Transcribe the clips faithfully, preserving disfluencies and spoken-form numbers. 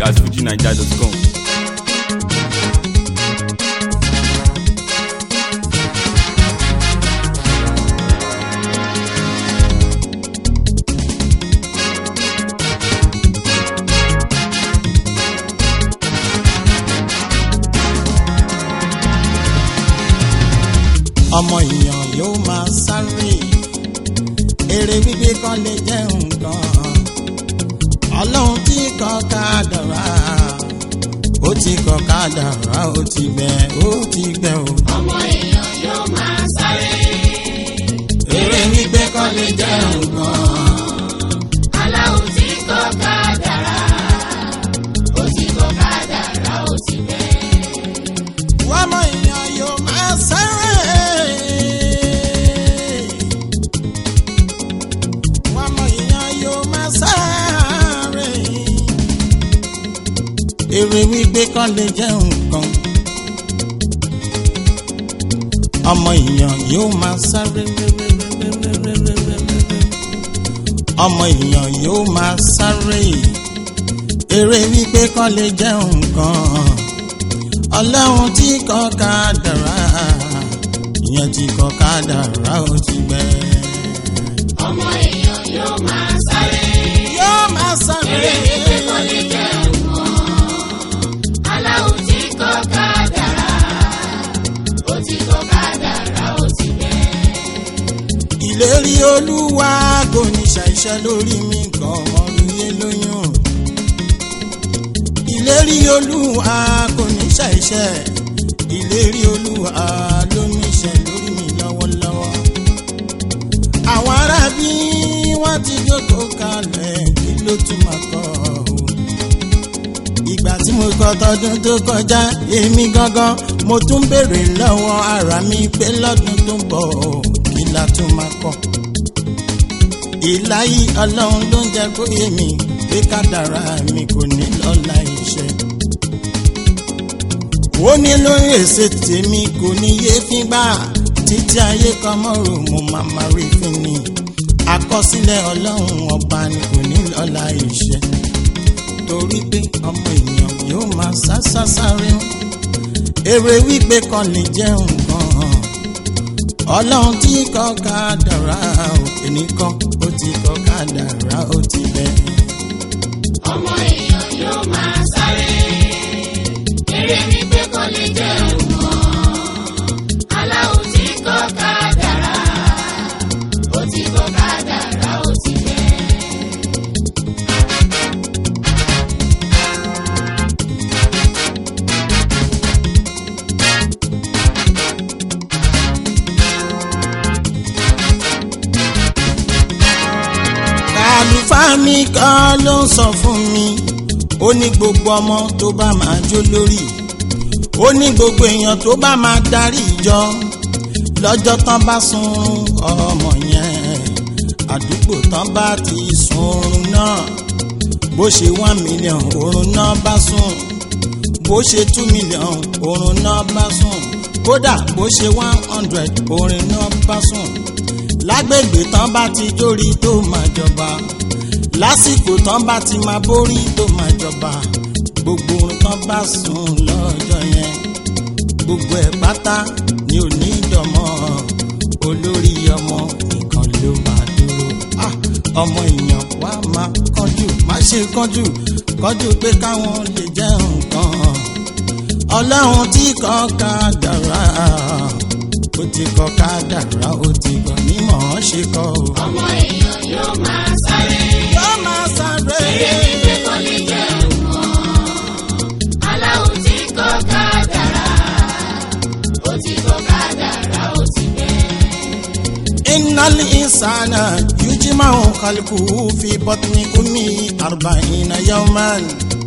at fuji naija dot com. ọmọ èèyàn yóò máa sáré èrè wípé kan lè jẹ́ nǹkan ọlọ́run tí kọ kádàrá ó ti kọ kádàrá ó ti gbẹ ó ti gbẹ o. ọmọ èèyàn yóò máa sáré èrè wípé kan lè jẹ́ nǹkan aláwọ̀ tí kọ kádàrá ó ti kọ kádàrá ó ti gbẹ. ọmọ èèyàn yóò máa sáré. èrè wípé kọ́ lè jẹ́ nǹkan ọmọ èèyàn yóò máa sáré ọmọ èèyàn yóò máa sáré èrè wípé kọ́ lè jẹ́ nǹkan ọlọ́run tí kọ kádàrá ìyẹn tí kọ kádàrá ó ti gbẹ. ọmọ èèyàn yóò máa sáré yóò máa sáré èrè wípé kọ́ lè jẹ́ nǹkan aláwọ̀ tí kọ kádàrá ó ti kọ kádàrá ó ti gbẹ. ìlérí olúwa kò ní ṣàìṣẹ lórí mi kan ọmọlúyẹ lóyún ìlérí olúwa kò ní ṣàìṣẹ ìlérí olúwa ló ní ṣẹ lórí mi lọ́wọ́lọ́wọ́ àwọn arábí wọ́n ti jókòó kalẹ̀ kí ló tún máa kọ́ ọ ìgbà tí mo kọ tọdún tó kọjá èmi gangan mo tún béèrè lọ́wọ́ ara mi pé lọ́dún tó ń bọ̀ kí la tún máa kọ́ ìláyí ọlọ́run ló ń jẹ́ kó yé mi pé kádàrá mi kò ní lọ́la iṣẹ́ ó ní lórí èsè tèmi kò ní yé fíngbà títí ayé kan mọ́rò mo máa máa rí fún ni àkọsílẹ̀ ọlọ́run ọba ni kò ní lọ́la iṣẹ́ torí pé ọmọ èèyàn yóò máa sásá sáré èrè wípé kan lè jẹ́ nǹkan ọlọ́run tí kọ kádàrá òkè nìkan ó ti kọ kádàrá ó ti bẹ. ọmọ èèyàn yóò máa sáré èrè wípé kọ́ lè jẹ́ nǹkan aláwọ̀ tí kọ kádàrá ó ti kọ kádàrá ó ti bẹ. àlùfáà mi kan ló ń sọ fún mi ó ní gbogbo ọmọ tó bá máa jó lórí ó ní gbogbo èèyàn tó bá máa darí ìjọ lọ́jọ́ tán bá sun ọmọ yẹn àdúgbò tán bá ti sun oorun náà bó ṣe one million oorun náà bá sùn bó ṣe two million oorun náà bá sùn kódà bó ṣe one hundred oorun náà bá sùn lágbègbè tán bá ti jórí tó máa jọba lásìkò tán bá ti máa borí tó máa jọba gbogbo ohun tán bá sùn lọ́jọ́ yẹn gbogbo ẹ̀ pátá ni ò ní dọ̀mọ́ olórí ọmọ nìkan ló máa dúró ọmọ èèyàn wá máa kánjú má ṣe kánjú kánjú pé káwọn lè jẹ́ nǹkan ọlọ́run tí kọ kádàrá ó ti kọ kádàrá ó ti kọ ní mọ̀ ọ́n ṣe kọ́ o. ọmọ èèyàn yóò máa sáré yóò máa sáré èrè wípé kọ́ lè jẹ́ nǹkan aláwọ̀ tí kọ kádàrá ó ti kọ kádàrá ó ti gbẹ. innal insana yujma'u khalquhu fi batni ummi arba'ina yawman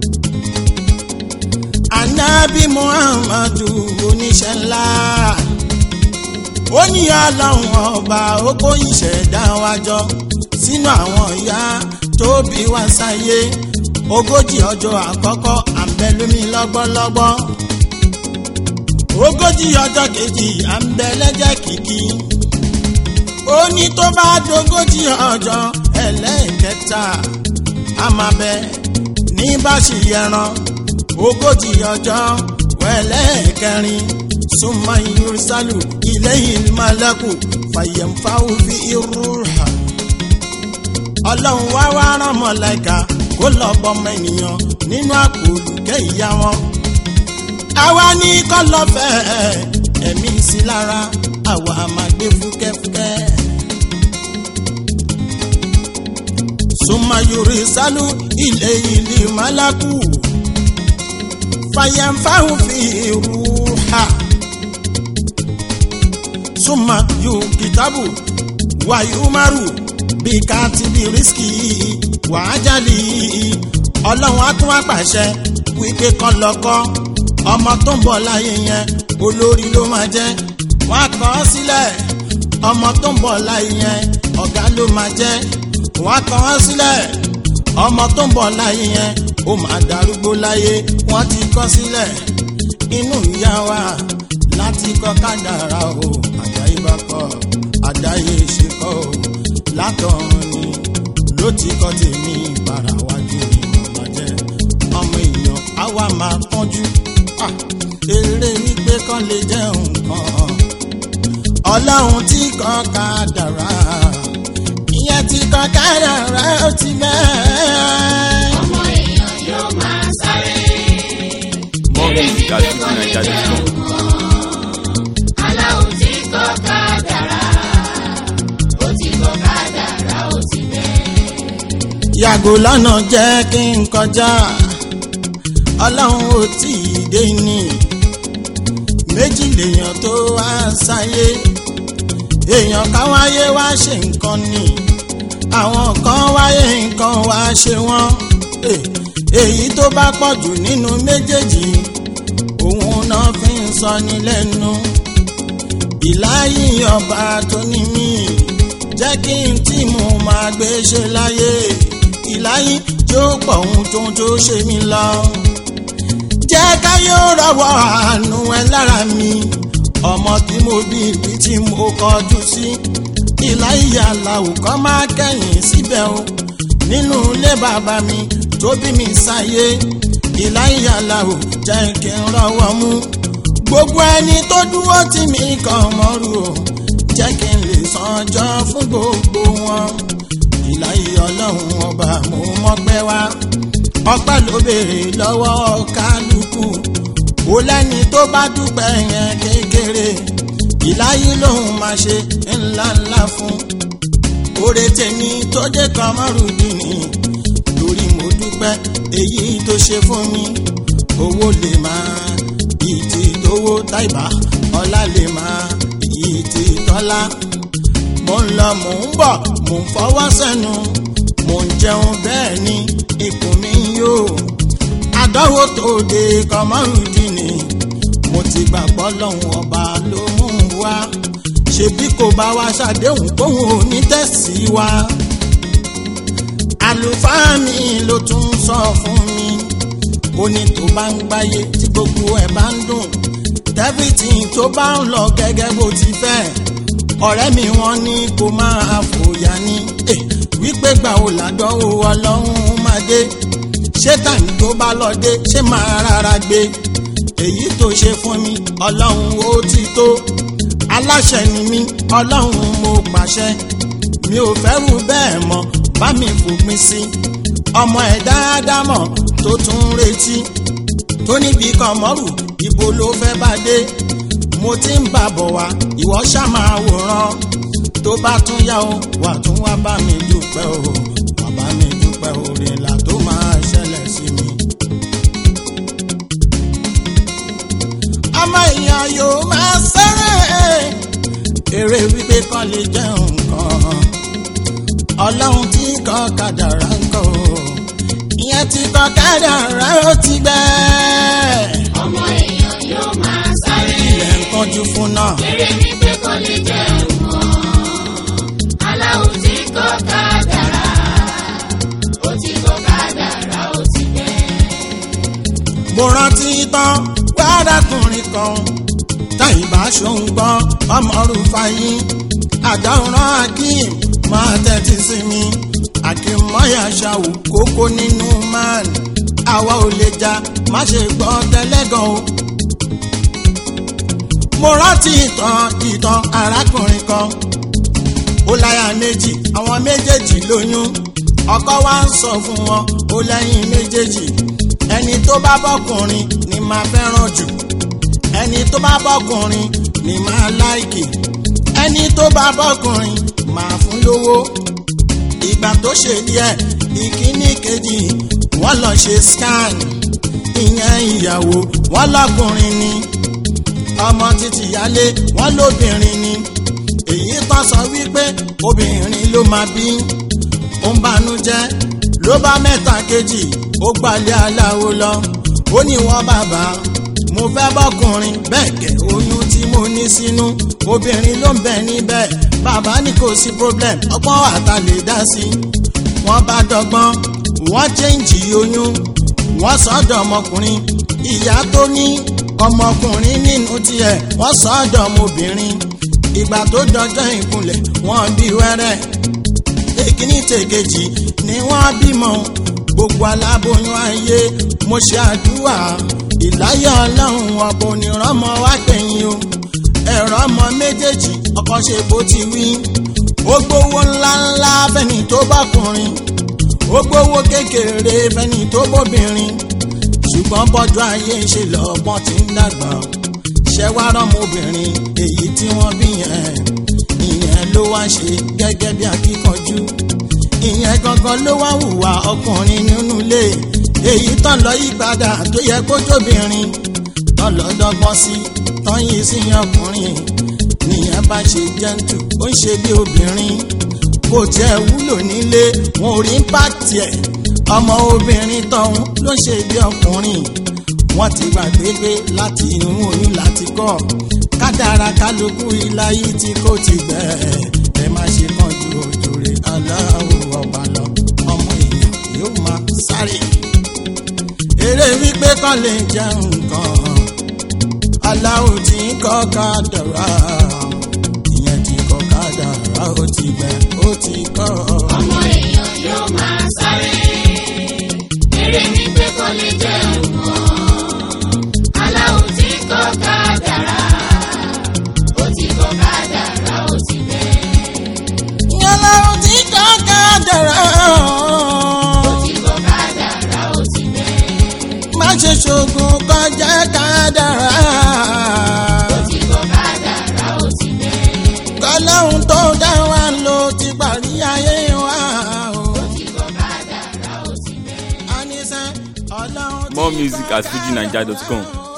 anabi muhammadu oníṣẹ́ ńlá ó ní ọlọ́run ọba ó kó ìṣẹ̀dá wa jọ sínú àwọn ìyá tó bí wa sáyé ogójì ọjọ́ àkọ́kọ́ à ń bẹ lómi lọ́gbọ́lọ́gbọ́ ogójì ọjọ́ kejì à ń bẹ lẹ́jẹ̀ kìkì ó ní tó bá dógójì ọjọ́ ẹlẹ́ẹ̀kẹta a máa bẹ ní bá ṣì yẹran ogójì ọjọ́ wẹ̀lẹ́ kẹrin súnmọ́ yorùsálù ilayhil malaku fàyẹ̀mfáwù fi irúhà. ọlọ́run wá wá rán màláíkà kó lọ bọmọ ènìyàn nínú àpò olùkẹ́ ìyá wọn. àwa ní kọ́ lọ́fẹ̀ẹ́ ẹ̀mí sí lára àwa máa gbé fúkẹ́fúkẹ́. súnmọ́ yorùsálù ilayhil malaku fàyẹ̀mfáwù fi irúhà. súnmọ́ yóò kìtàbù wàyúmárù bí katibi rísíkì wàájálì. ọlọ́run á tún wá pàṣẹ wípé kán lọ́kọ́ ọmọ tó ń bọ̀ láyé yẹn olórí ló máa jẹ́. wọ́n á kọ ọ́ sílẹ̀ ọmọ tó ń bọ̀ láyé yẹn ọ̀gá ló máa jẹ́. wọ́n á kọ ọ́ sílẹ̀ ọmọ tó ń bọ̀ láyé yẹn ó máa darúgbó láyé. wọ́n ti kọ sílẹ̀ inú ìyá wa láti kọ́ kádàrá o àdáyébá kọ́ àdáyé ṣe kọ́ o látọ̀run ni ló ti kọ́ tèmi ìbára wájú ni mo máa jẹ́. ọmọ èèyàn á wá máa pọ́njú eré wípé kán lè jẹ́ nǹkan. ọlọ́run tí kọ́ kádàrá ìyẹn tí kọ́ kádàrá ó ti bẹ́ẹ̀. ọmọ èèyàn yóò máa sáré. More music at fifty naija dot com. aláwo tí kọ́ kádàrá ó ti kọ́ kádàrá ó ti bẹ́ẹ̀. yàgò lọ́nà jẹ́ kí n kọjá ọlọ́run ò tí ì dé ní. méjì lèèyàn tó wá sáyé èèyàn ká wáyé wá ṣe nǹkan ni àwọn kan wáyé nǹkan wá ṣe wọ́n. èyí tó bá pọ̀ jù nínú méjèèjì òun náà fi ń sọ ní lẹ́nu. ìláyé ọba tó ní mí jẹ́ kí n tí mo máa gbé ṣe láyé. ìláyé tí ó pọ̀ ohun tó tó ṣe mí lọ. jẹ́ káyé ó rọwọ́ àánú ẹ lára mi ọmọ tí mo bí ibi tí mo kọjú sí. ìláyé aláwò kọ́ máa kẹ́yìn síbẹ̀ o nínú ilé bàbá mi tó bí mi sáyé. ìláyé aláwò jẹ́ kí n rọwọ́ mú gbogbo ẹni tó dúró tì mí kàn mọ́rù o jẹ́ kí n lè sanjọ́ fún gbogbo wọn. ìláyé ọlọ́run ọba mo mọ́pẹ́ wá ọpẹ́ ló béèrè lọ́wọ́ kálukú ó lẹ́ni tó bá dúpẹ́ yẹn kékeré ìláyé lòun máa ṣe ńlá ńlá fún. oore tèmi tó jẹ́ Kamarudeen lórí mo dúpẹ́ èyí tó ṣe fún mi. owó lè máa ìtì tówó Táìbà ọlá lè máa ìtì tọ́lá. mo ń lọ mò ń bọ̀ mò ń fọwọ́ sẹ́nu mò ń jẹun bẹ́ẹ̀ ni ikùn mi yóò. àdánwò tó dé Kamarudeen mo ti gbàgbọ́ lọ́hùn ọba ló mú un wá. ṣebí kò bá wa ṣàdéhùn kóhun ò ní tẹ̀sí wa. àlùfáà mi ló tún sọ fún mi ó ní tó bá ń gbáyé tí gbogbo ẹ̀ bá ń dùn everything tó bá ń lọ gẹ́gẹ́ bó ti fẹ́ ọ̀rẹ́ mi wọ́n ní kó máa fòyà ní wípé gbà ó làdánwò ọlọ́run máa dé. ṣé tàní tó bá lọ dé ṣé máa rárá gbé. èyí tó ṣe fún mi ọlọ́run ó ti tó. aláṣẹ ni mí ọlọ́run mo pàṣẹ mi ò fẹ́rù bẹ́ẹ̀ mọ́ bá mi fòpin sí. ọmọ ẹ̀ dáadáa mọ̀ tó tún retí tó níbi kan mọ́rù ibo ló fẹ́ bá dé. mo ti ń bà bọ̀ wá ìwọ ṣá máa wòran tó bá tún yá o wà tún wá bá mi dúpẹ́ o wà bá mi dúpẹ́ oore là tó máa ṣẹlẹ̀ sí mi. ọmọ èèyàn yóò máa sẹ́rẹ̀ èrè wípé kan lè jẹ́ nǹkan ọlọ́run tí kọ́ kádàrá ń kọ́ ìyẹn tí kọ́ kádàrá ó ti gbẹ́. ọmọ èèyàn yóò máa sáré. ilẹ̀ ń kánjú fún náà. eré ní pé kò lè jẹ́ nǹkan aláwo tí kọ́ kádàrá ó ti kọ́ kádàrá ó ti gbẹ́. mo rántí tán wàdàkùnrin kan Táìbà ṣòǹgbọ́n ọmọ Rúfáyì àdáhùnrán Akeem máa tẹ́tí sí mi Akeem mọ́yà ṣàwù kókó nínú man àwa ò lè jà má ṣe gbọ́ tẹ́lẹ́gàn o. mo rántí ìtàn ìtàn arákùnrin kan ó láya méjì àwọn méjèèjì lóyún ọkọ wa ń sọ fún wọn ó lẹ́yìn méjèèjì ẹni tó bá bọ́kùnrin ni máa fẹ́ràn jù ẹni tó bá bọ́kùnrin ni máa láìkì ẹni tó bá bọ́kùnrin máa fún lówó. ìgbà tó ṣe díẹ̀ ìkíní kejì wọ́n lọ ṣe scan ìyẹn ìyàwó wọ́n lọ́kùnrin ni ọmọ títí yálé wọ́n lóbìnrin ni èyí tán sọ wípé obìnrin ló máa bí ó ń banújẹ́ ló bá mẹ́ta kejì ó gbalẹ̀ aláwo lọ ó ní wọ́n bàbá mo fẹ́ bọ́kùnrin bẹ́ẹ̀ kẹ́ oyún tí mo ní sínú obìnrin ló ń bẹ níbẹ̀ bàbá ní kò sí problem ọgbọ́n àtà lè dá sí wọ́n bá dọ́gbọ́n wọ́n chẹ́ǹjì oyún wọ́n sọ́dọ̀ ọmọkùnrin ìyá tó ní ọmọkùnrin nínú tiẹ̀ wọ́n sọ́dọ̀ ọmọbìnrin ìgbà tó dọjọ́ ìkúnlẹ̀ wọ́n bí wẹ́rẹ́ èkíní tèkejì ni wọ́n bímọ gbogbo aláboyún ayé mo ṣe àdúrà ìláyà ọlọ́run ọ̀bọ onírànmọ́ wá gbẹ̀yìn o ẹ̀rọ ọmọ méjèèjì ọkọ ṣe bó ti wí ó gbówó ńláńlá fẹ́ni tó bọ́kùnrin ó gbówó kékeré fẹ́ni tó bóbìnrin ṣùgbọ́n bọ́jú ayé ṣe lọ́gbọ́n tí ń dàgbà ṣẹ́wárọ̀ ọmọbìnrin èyí tí wọ́n bí yẹn ìyẹn ló wá ṣe gẹ́gẹ́ bí akíkanjú ìyẹn gangan ló wá hùwà ọkùnrin nínú ilé èyí tán lọ yí padà tó yẹ kó tóbìnrin tán lọ dọ́gbọ́n sí tán yí sí ọkùnrin nìyẹn bá ṣe jẹ́ǹtù ó ń ṣe bí obìnrin kò tiẹ̀ wúlò nílé wọn ò rí pàtì ẹ̀ ọmọ obìnrin tọ̀hún ló ṣe bí ọkùnrin wọ́n ti gbàgbé pé láti inú oyún láti kọ́ kádàrá kálukú ilá yìí tí kò ti bẹ̀ẹ̀ ẹ má ṣe kánjú òjòrè aláwọ̀ ọba lọ ọmọ èèyàn yóò máa sáré eré wípé kọ́ lè jẹ́ nǹkan aláwọ̀ tí ń kọ́ kádàrá ìyẹn tí kọ́ kádàrá ó ti bẹ̀ ó ti kọ́. ọmọ èèyàn yóò máa sáré eré wípé kọ́ lè jẹ́ nǹkan aláwọ̀ tí ń kọ́ kádàrá ó ti kọ́ kádàrá ó ti bẹ̀. aláwọ̀ tí ń kọ́ kádàrá ó ti kọ́ kádàrá ó ti bẹ̀. má ṣe ṣoògùn kọjá kádàrá ó ti kọ́ kádàrá ó ti bẹ̀. kọlọ́hún tó dá wa ló ti parí ayé wa o. ó ti kọ́ kádàrá ó ti bẹ̀. àníṣe ọlọ́run ti More music kọ́ at fuji naija dot com. kádàrá o.